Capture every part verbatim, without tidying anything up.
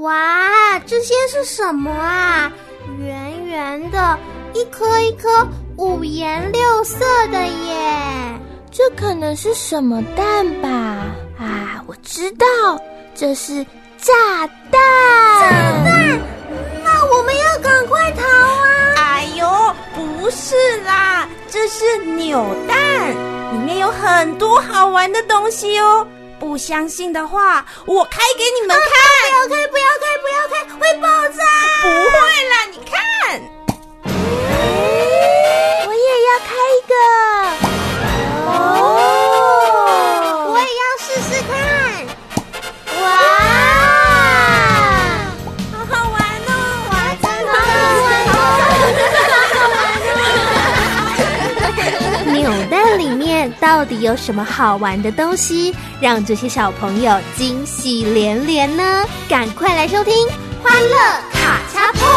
哇，这些是什么啊？圆圆的，一颗一颗五颜六色的耶！ 这可能是什么蛋吧？啊，我知道，这是炸弹！ 炸弹？那我们要赶快逃啊！ 哎呦，不是啦，这是扭蛋，里面有很多好玩的东西哦。不相信的话，我开给你们看。 啊、不要开，不要开，不要开，会爆炸！ 不会啦，你看。 我也要开一个。 哦，我也要试试看。哇， 好好玩哦！ 哇，真的好好玩哦！ 扭蛋里面到底有什么好玩的东西，让这些小朋友惊喜连连呢？赶快来收听《欢乐卡恰碰》。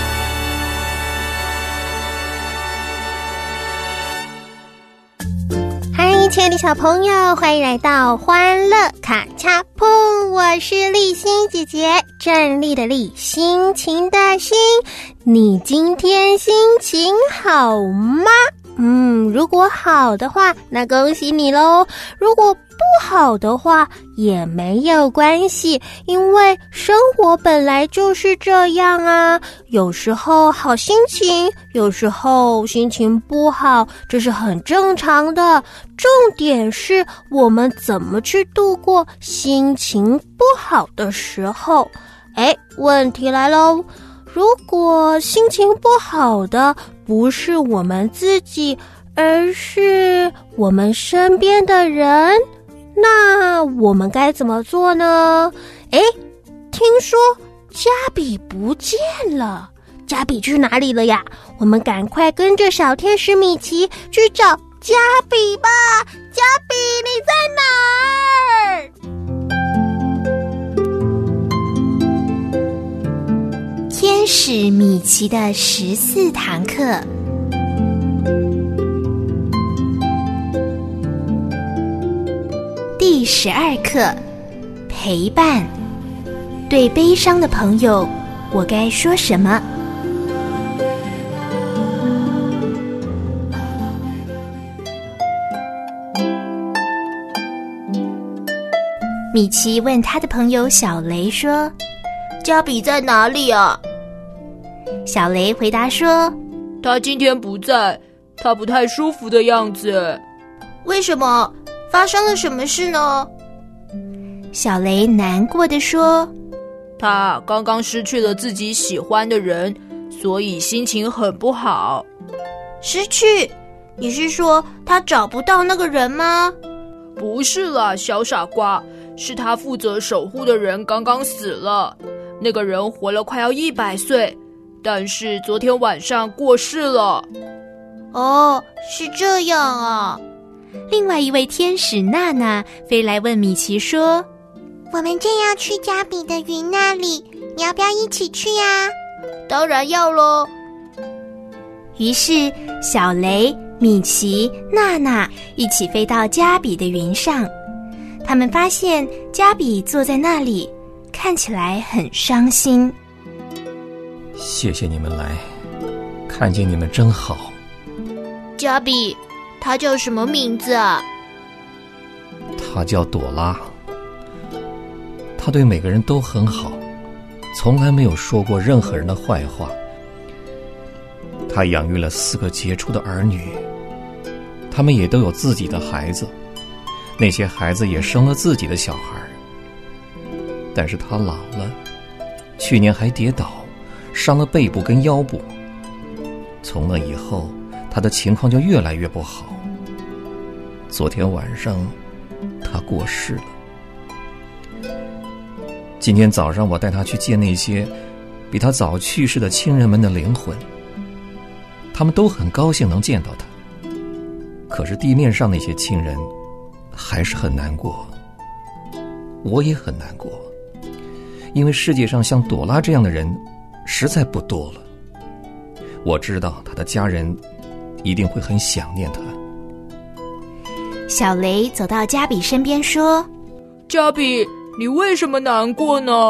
嗨，亲爱的小朋友，欢迎来到《欢乐卡恰碰》，我是丽心姐姐，站立的立，心情的心。你今天心情好吗？嗯，如果好的话，那恭喜你咯。如果不好的话，也没有关系，因为生活本来就是这样啊。有时候好心情，有时候心情不好，这是很正常的。重点是我们怎么去度过心情不好的时候。哎，问题来咯，如果心情不好的不是我们自己，而是我们身边的人，那我们该怎么做呢？诶，听说加比不见了，加比去哪里了呀？我们赶快跟着小天使米奇去找加比吧！加比，你在哪儿？天使米奇的十四堂课。第十二课，陪伴。对悲伤的朋友，我该说什么？米奇问他的朋友小雷说：“ 加比在哪里啊？” 小雷回答说：“ 他今天不在，他不太舒服的样子。” 为什么？发生了什么事呢？ 小雷难过地说：“ 他刚刚失去了自己喜欢的人，所以心情很不好。” 失去？你是说他找不到那个人吗？ 不是啦，小傻瓜，是他负责守护的人刚刚死了。那个人活了快要一百岁，但是昨天晚上过世了。 哦，是这样啊。 另外一位天使娜娜飞来问米奇说：“ 我们正要去加比的云那里，你要不要一起去呀？” 当然要咯。 于是小雷、米奇、娜娜一起飞到加比的云上。他们发现加比坐在那里，看起来很伤心。 谢谢你们来，看见你们真好。 加比，他叫什么名字啊？ 他叫朵拉。他对每个人都很好，从来没有说过任何人的坏话。他养育了四个杰出的儿女，他们也都有自己的孩子，那些孩子也生了自己的小孩。但是他老了，去年还跌倒，伤了背部跟腰部。从那以后，他的情况就越来越不好。昨天晚上，他过世了。今天早上，我带他去见那些比他早去世的亲人们的灵魂。他们都很高兴能见到他，可是地面上那些亲人还是很难过。我也很难过，因为世界上像朵拉这样的人实在不多了。我知道他的家人一定会很想念他。 小雷走到加比身边说：“ 加比，你为什么难过呢？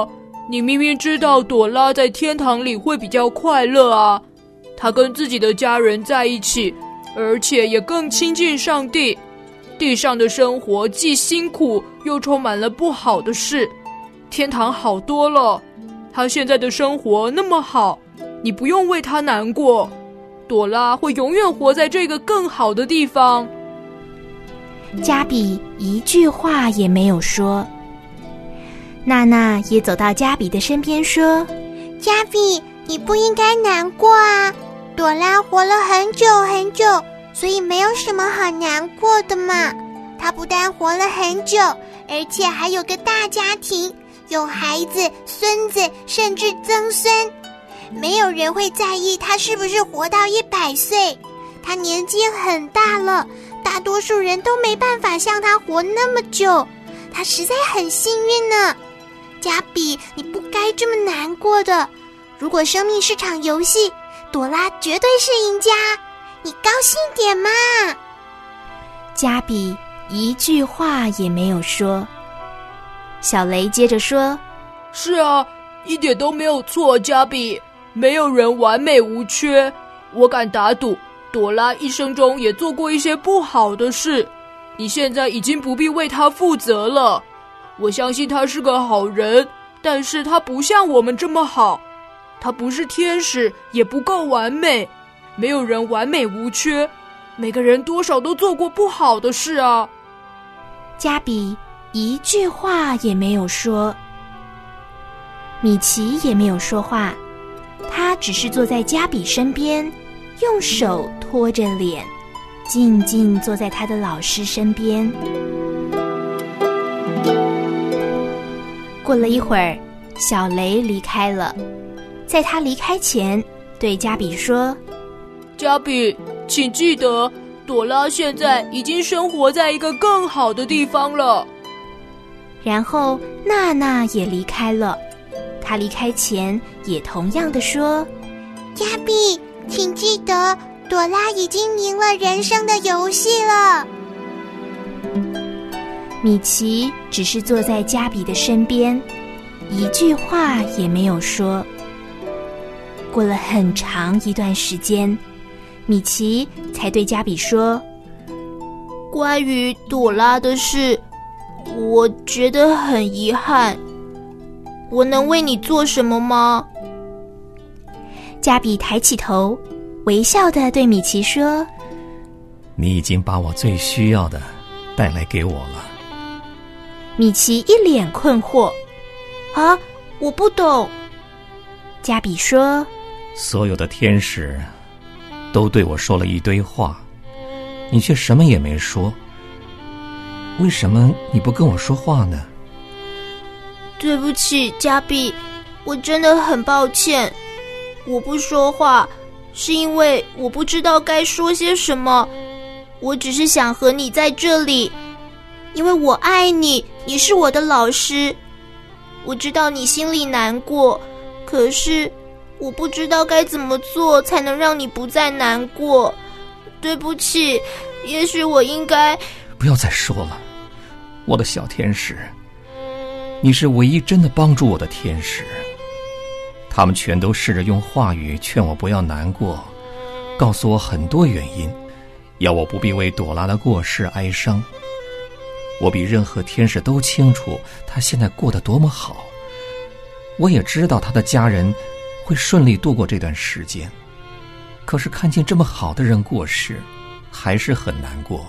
你明明知道朵拉在天堂里会比较快乐啊，她跟自己的家人在一起，而且也更亲近上帝。地上的生活既辛苦又充满了不好的事，天堂好多了。她现在的生活那么好，你不用为她难过。朵拉会永远活在这个更好的地方。 加比一句话也没有说。娜娜也走到加比的身边说： 加比，你不应该难过啊，朵拉活了很久很久，所以没有什么好难过的嘛。她不但活了很久，而且还有个大家庭，有孩子、孙子，甚至曾孙。没有人会在意她是不是活到一百岁，她年纪很大了，大多数人都没办法像她活那么久，她实在很幸运呢。加比，你不该这么难过的。如果生命是场游戏，朵拉绝对是赢家，你高兴点嘛。 加比一句话也没有说。小雷接着说： 是啊，一点都没有错，加比，没有人完美无缺。我敢打赌，朵拉一生中也做过一些不好的事，你现在已经不必为她负责了。我相信她是个好人，但是她不像我们这么好。她不是天使，也不够完美。没有人完美无缺，每个人多少都做过不好的事啊。 加比一句话也没有说。米奇也没有说话，他只是坐在加比身边，用手托着脸，静静坐在他的老师身边。过了一会儿，小雷离开了。在他离开前，对加比说： 加比，请记得，朵拉现在已经生活在一个更好的地方了。 然后娜娜也离开了，她离开前也同样的说： 加比，请记得，朵拉已经赢了人生的游戏了。 米奇只是坐在加比的身边，一句话也没有说。过了很长一段时间，米奇才对加比说：关于朵拉的事，我觉得很遗憾，我能为你做什么吗？加比抬起头，微笑地对米奇说： 你已经把我最需要的带来给我了。 米奇一脸困惑：啊，我不懂。加比说： 所有的天使都对我说了一堆话，你却什么也没说。为什么你不跟我说话呢？ 对不起，加比，我真的很抱歉。我不说话，是因为我不知道该说些什么。我只是想和你在这里，因为我爱你，你是我的老师。我知道你心里难过，可是我不知道该怎么做才能让你不再难过。对不起，也许我应该…… 不要再说了，我的小天使，你是唯一真的帮助我的天使。他们全都试着用话语劝我不要难过，告诉我很多原因，要我不必为朵拉的过世哀伤。我比任何天使都清楚她现在过得多么好，我也知道她的家人会顺利度过这段时间。可是看见这么好的人过世，还是很难过。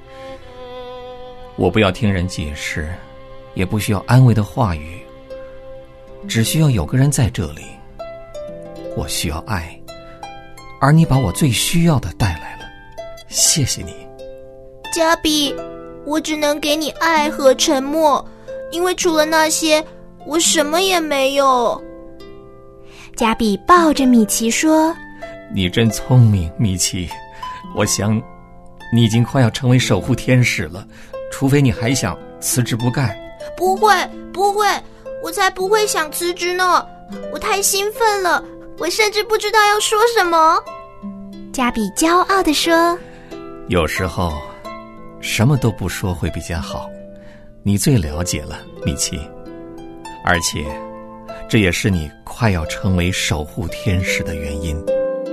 我不要听人解释，也不需要安慰的话语，只需要有个人在这里。我需要爱，而你把我最需要的带来了，谢谢你。 加比，我只能给你爱和沉默，因为除了那些，我什么也没有。 加比抱着米奇说： 你真聪明，米奇。我想你已经快要成为守护天使了，除非你还想辞职不干。 不会不会，我才不会想辞职呢，我太兴奋了，我甚至不知道要说什么。 加比骄傲地说： 有时候什么都不说会比较好，你最了解了，米奇。而且这也是你快要成为守护天使的原因。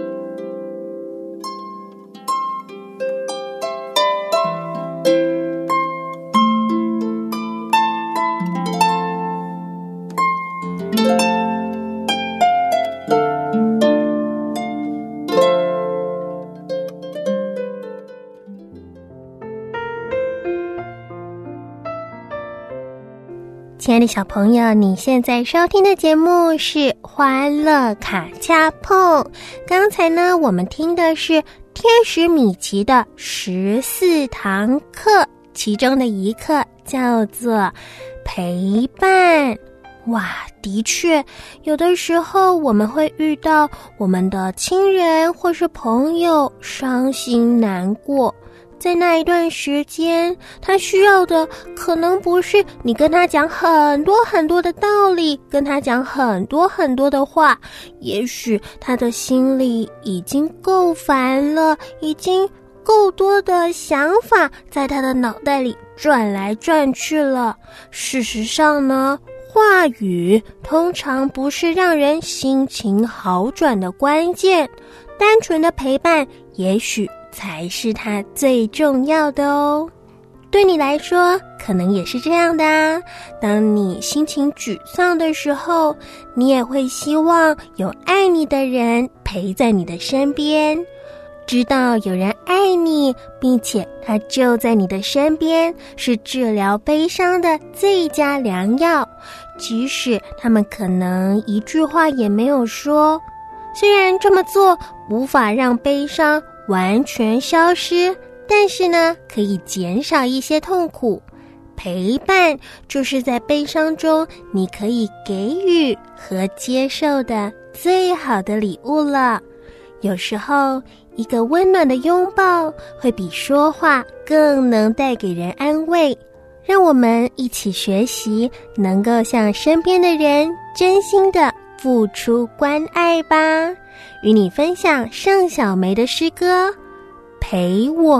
亲爱的小朋友，你现在收听的节目是欢乐卡恰碰。刚才呢，我们听的是天使米奇的十四堂课，其中的一课叫做陪伴。哇，的确，有的时候我们会遇到我们的亲人或是朋友伤心难过，在那一段时间，他需要的可能不是你跟他讲很多很多的道理，跟他讲很多很多的话，也许他的心里已经够烦了，已经够多的想法在他的脑袋里转来转去了。事实上呢，话语通常不是让人心情好转的关键，单纯的陪伴也许才是它最重要的哦。对你来说可能也是这样的啊，当你心情沮丧的时候，你也会希望有爱你的人陪在你的身边。知道有人爱你，并且他就在你的身边，是治疗悲伤的最佳良药。即使他们可能一句话也没有说，虽然这么做无法让悲伤完全消失，但是呢，可以减少一些痛苦。陪伴就是在悲伤中你可以给予和接受的最好的礼物了。有时候一个温暖的拥抱会比说话更能带给人安慰。让我们一起学习，能够向身边的人真心的付出关爱吧。与你分享盛小梅的诗歌《陪我》。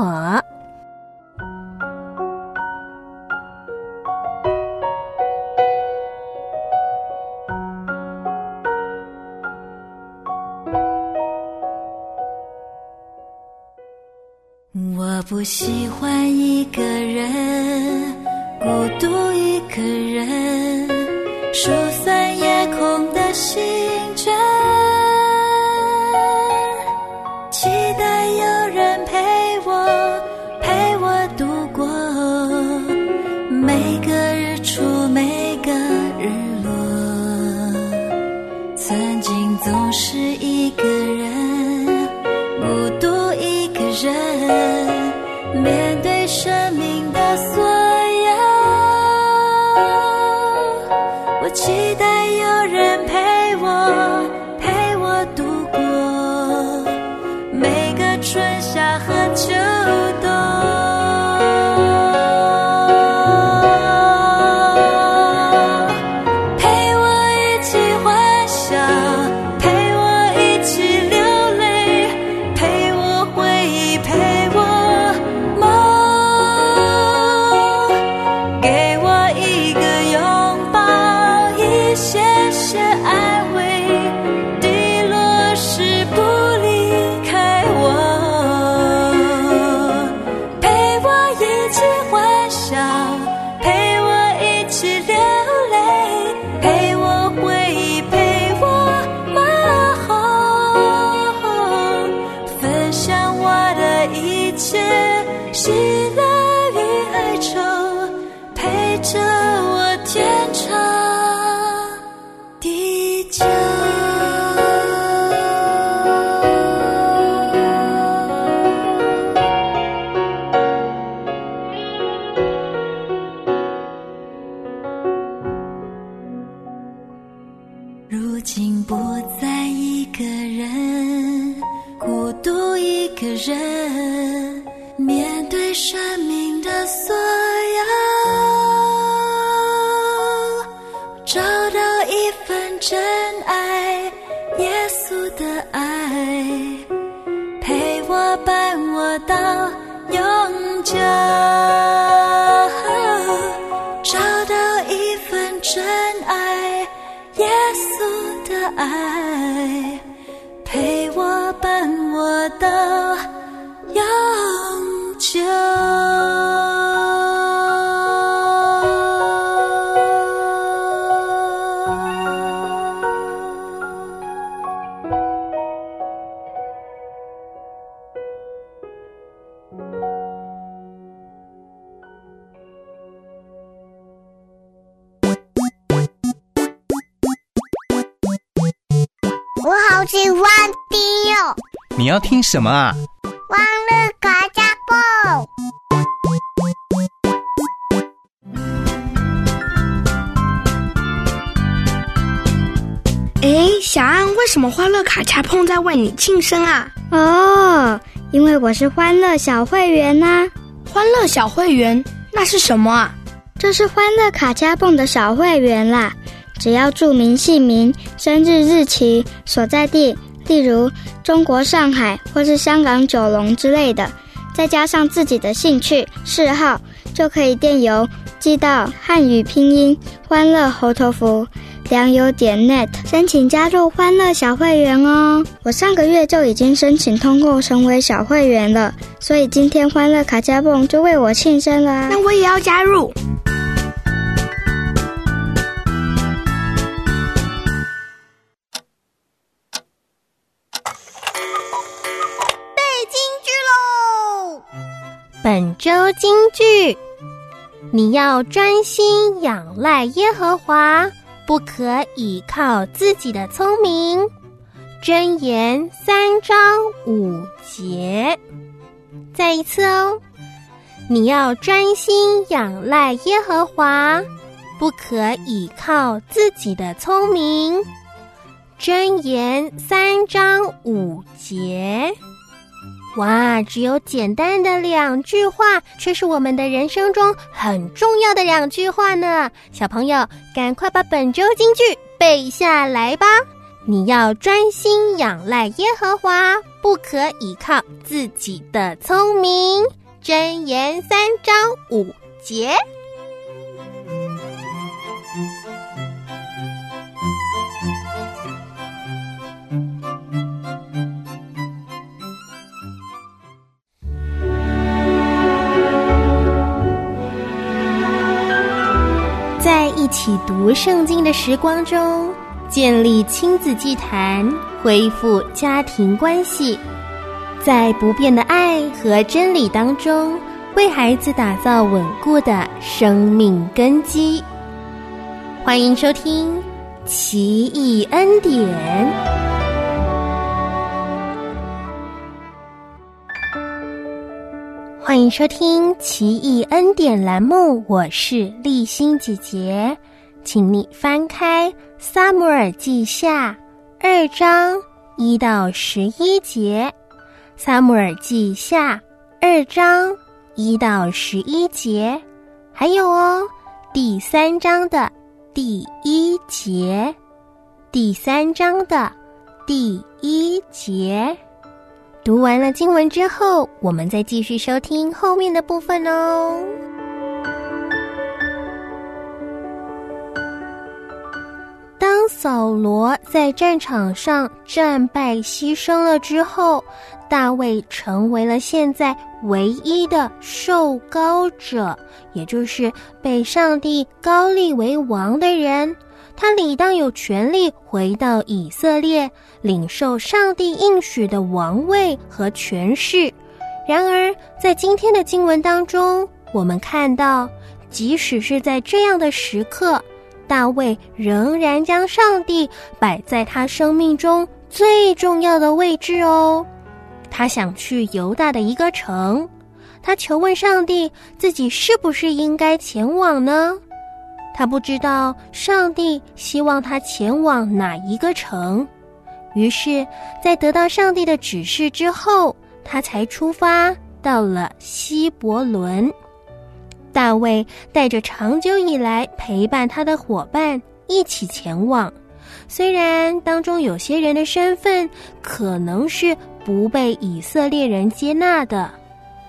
我不喜欢一个人，孤独一个人，疏散夜空的星辰，期待有人陪我，陪我度过每个日出，每个日落。曾经总是一个人，孤独一个人，面对生命的所有，我期待有人陪我，陪我度过每个春夏和秋冬。陪我一起欢笑，陪我一起流泪，陪我回忆，陪我梦，给我一个拥抱，一些些安慰，低落时不离开我。陪我一起欢笑，陪我一起流泪，陪我回忆，陪我问候，分享我的一切，喜乐与哀愁，陪着我天长地久。如今不再一个人，孤独一个人，面对生命的所有，找到一份真爱，耶稣的爱，陪我伴我到永久，找到一份真爱，耶稣爱，陪我伴我到永久。 我好喜欢听哦！ 你要听什么啊？ 欢乐卡加蹦。 哎，小安，为什么欢乐卡恰碰在为你庆生啊？ 哦，因为我是欢乐小会员呐、啊。 欢乐小会员，那是什么啊？ 这是欢乐卡恰蹦的小会员啦。只要注明姓名、生日日期、所在地，例如中国上海或是香港九龙之类的，再加上自己的兴趣嗜好，就可以电邮寄到汉语拼音欢乐猴头符良友点 net 申请加入欢乐小会员哦。我上个月就已经申请通过成为小会员了，所以今天欢乐卡加蹦就为我庆生啦。 那我也要加入。 本周金句：你要专心仰赖耶和华，不可倚靠自己的聪明。箴言三章五节。再一次哦，你要专心仰赖耶和华，不可倚靠自己的聪明。箴言三章五节。哇，只有简单的两句话，却是我们的人生中很重要的两句话呢。小朋友，赶快把本周金句背下来吧。你要专心仰赖耶和华，不可倚靠自己的聪明。箴言三章五节。在一起读圣经的时光中，建立亲子祭坛，恢复家庭关系，在不变的爱和真理当中，为孩子打造稳固的生命根基。欢迎收听奇异恩典。欢迎收听奇异恩典栏目，我是丽欣姐姐，请你翻开撒母耳记下二章一到十一节，撒母耳记下二章一到十一节，还有哦，第三章的第一节，第三章的第一节。读完了经文之后，我们再继续收听后面的部分哦。当扫罗在战场上战败牺牲了之后，大卫成为了现在唯一的受膏者，也就是被上帝膏立为王的人。他理当有权利回到以色列，领受上帝应许的王位和权势。然而，在今天的经文当中，我们看到，即使是在这样的时刻，大卫仍然将上帝摆在他生命中最重要的位置哦。他想去犹大的一个城，他求问上帝，自己是不是应该前往呢？他不知道上帝希望他前往哪一个城，于是在得到上帝的指示之后，他才出发到了希伯伦。大卫带着长久以来陪伴他的伙伴一起前往，虽然当中有些人的身份可能是不被以色列人接纳的，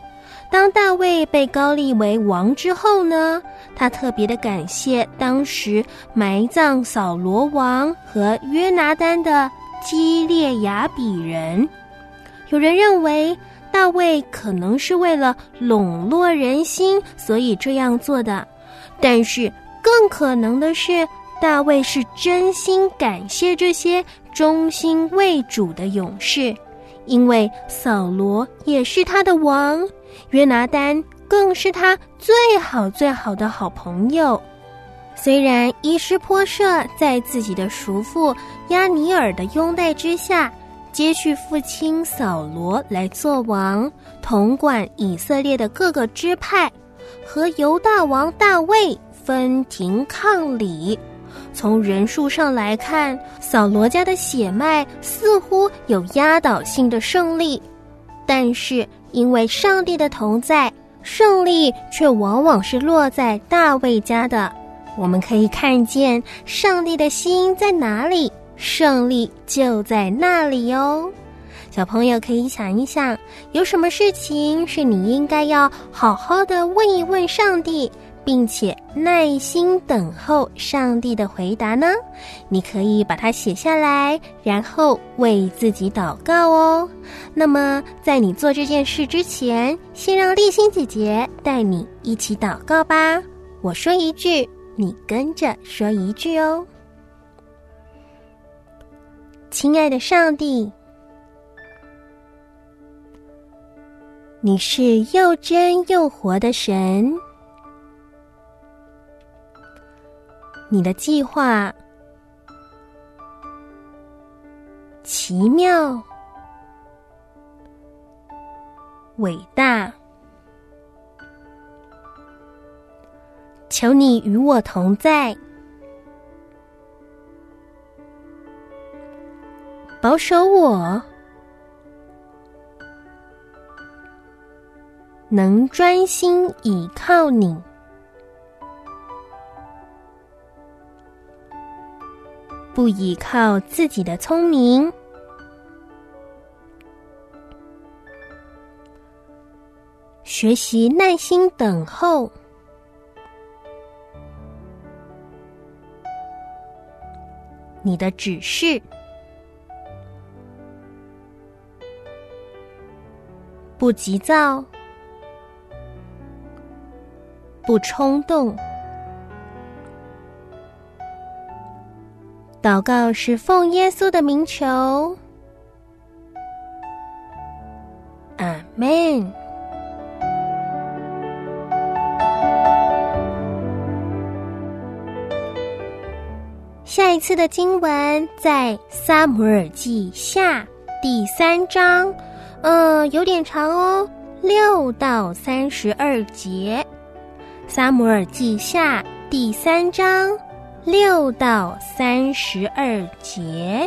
当大卫被高立为王之后呢，他特别的感谢当时埋葬扫罗王和约拿单的基列雅比人。有人认为大卫可能是为了笼络人心，所以这样做的，但是更可能的是，大卫是真心感谢这些忠心为主的勇士，因为扫罗也是他的王，约拿单更是他最好最好的好朋友。虽然伊施波设在自己的叔父押尼尔的拥戴之下，接续父亲扫罗来做王，统管以色列的各个支派，和犹大王大卫分庭抗礼。从人数上来看，扫罗家的血脉似乎有压倒性的胜利，但是因为上帝的同在，胜利却往往是落在大卫家的。我们可以看见上帝的心在哪里，胜利就在那里哦。小朋友可以想一想，有什么事情是你应该要好好的问一问上帝，并且耐心等候上帝的回答呢？你可以把它写下来，然后为自己祷告哦。那么在你做这件事之前，先让丽欣姐姐带你一起祷告吧。我说一句，你跟着说一句哦。亲爱的上帝，你是又真又活的神，你的计划奇妙伟大，求你与我同在，保守我能专心倚靠你，不倚靠自己的聪明，学习耐心等候你的指示，不急躁，不冲动。祷告是奉耶稣的名求，阿们。下一次的经文在撒母耳记下第三章，呃，有点长哦，六到三十二节。撒母耳记下第三章六到三十二节。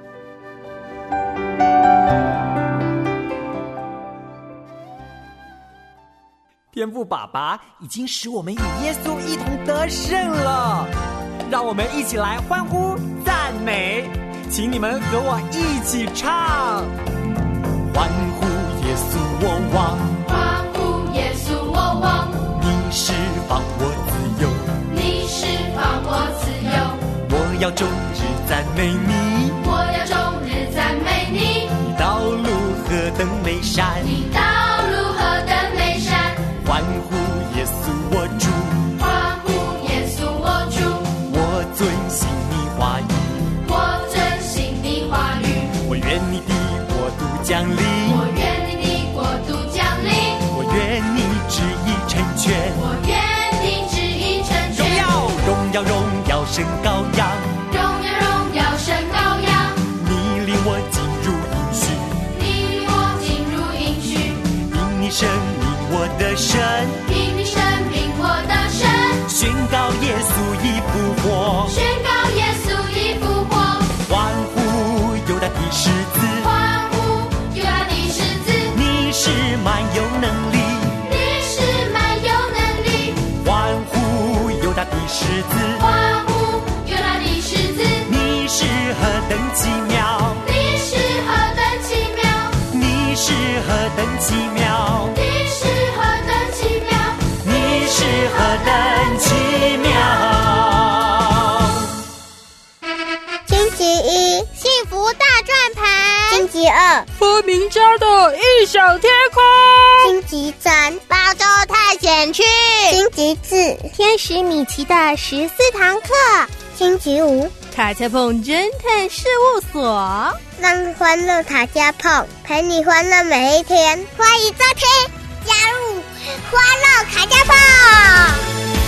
天父爸爸已经使我们与耶稣一同得胜了，让我们一起来欢呼赞美，请你们和我一起唱。欢呼耶稣我王， 欢呼耶稣我王， 你释放我自由， 你释放我自由， 我要终日赞美你， 我要终日赞美你， 你道路何等美善， 你道路何等美善。 欢呼耶稣我主， 欢呼耶稣我主， 我遵行你话语， 我遵行你话语， 我愿你的国度降临， 我愿你的国度降临， 我愿你旨意成全， 我愿你旨意成全。 荣耀荣耀荣耀神羔羊， 荣耀荣耀神羔羊， 你领我进入应许， 你领我进入应许， 因你生命我的神， 因你生命我的神， 宣告耶稣已复活， 宣告耶稣已复活， 欢呼犹大的狮子， 欢呼犹大的狮子， 你是满有能力， 你是满有能力， 欢呼犹大的狮子， 欢呼犹大的狮子， 你是何等奇妙， 你是何等奇妙， 你是何等奇妙， 你是何大转盘，星期二发明家的异想天空， 星期三巴州探险区，星期四天使米奇的十四堂课，星期五卡恰碰侦探事务所， 让欢乐卡恰碰陪你欢乐每一天。欢迎收听，加入欢乐卡恰碰。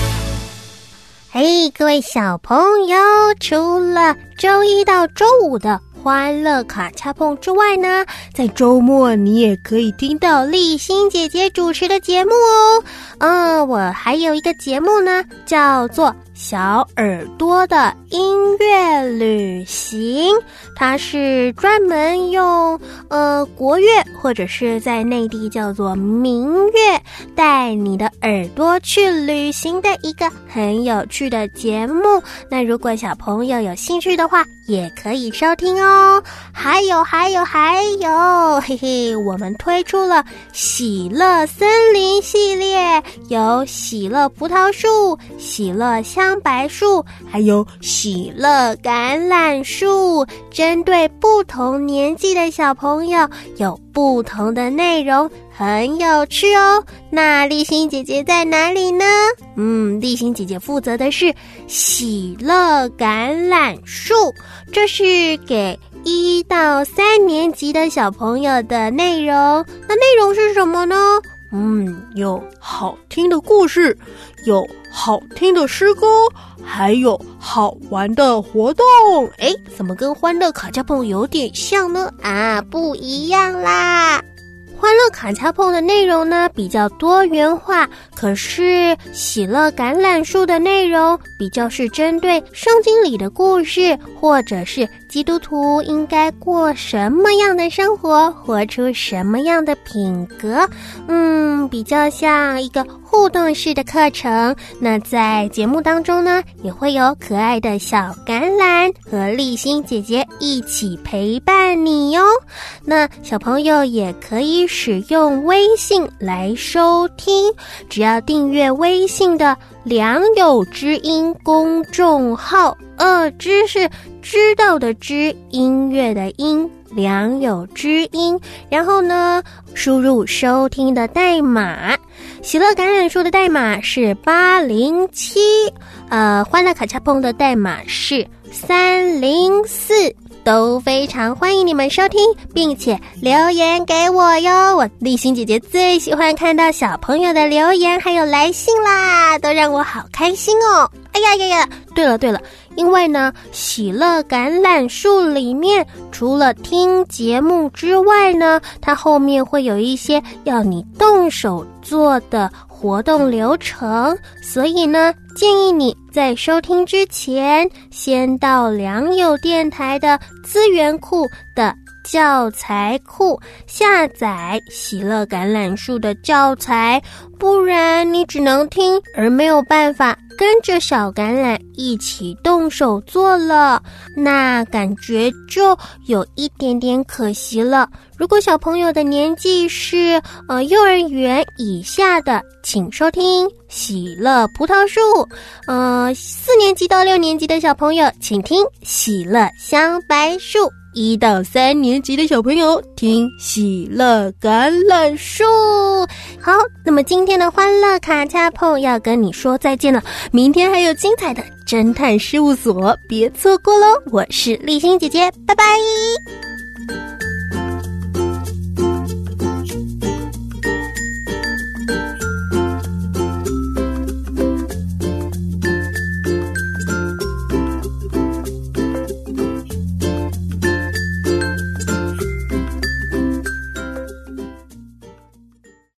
嘿，各位小朋友，除了周一到周五的欢乐卡恰碰之外呢，在周末你也可以听到立新姐姐主持的节目哦。嗯，我还有一个节目呢，叫做小耳朵的音乐旅行，它是专门用呃国乐或者是在内地叫做民乐带你的耳朵去旅行的一个很有趣的节目。那如果小朋友有兴趣的话，也可以收听哦。还有还有还有，嘿嘿，我们推出了喜乐森林系列，有喜乐葡萄树、喜乐香白树，还有喜乐橄榄树，针对不同年纪的小朋友有不同的内容，很有趣哦。那立新姐姐在哪里呢？嗯，立新姐姐负责的是喜乐橄榄树，这是给一到三年级的小朋友的内容。那内容是什么呢？嗯，有好听的故事，有好听的诗歌，还有好玩的活动。诶，怎么跟欢乐卡恰碰有点像呢？啊，不一样啦。欢乐卡恰碰的内容呢比较多元化，可是喜乐橄榄树的内容比较是针对圣经里的故事，或者是基督徒应该过什么样的生活，活出什么样的品格，嗯，比较像一个互动式的课程。那在节目当中呢，也会有可爱的小橄榄和立新姐姐一起陪伴你哟。那小朋友也可以使用微信来收听，只要订阅微信的良友之音公众号，呃，知是知道的知，音乐的音，良友之音，然后呢输入收听的代码，喜乐橄榄树的代码是八零七，呃，欢乐卡恰碰的代码是三零四，都非常欢迎你们收听，并且留言给我哟。我立新姐姐最喜欢看到小朋友的留言还有来信啦，都让我好开心哦。哎呀呀呀，对了对了，因为呢喜乐橄榄树里面除了听节目之外呢，它后面会有一些要你动手做的活动流程，所以呢建议你在收听之前先到良友电台的资源库的教材库下载喜乐橄榄树的教材，不然你只能听而没有办法跟着小橄榄一起动手做了，那感觉就有一点点可惜了。如果小朋友的年纪是呃幼儿园以下的，请收听喜乐葡萄树，呃四年级到六年级的小朋友请听喜乐香白树，一到三年级的小朋友听喜乐橄榄树。好，那么今天的欢乐卡恰碰要跟你说再见了，明天还有精彩的侦探事务所，别错过咯。我是立新姐姐，拜拜。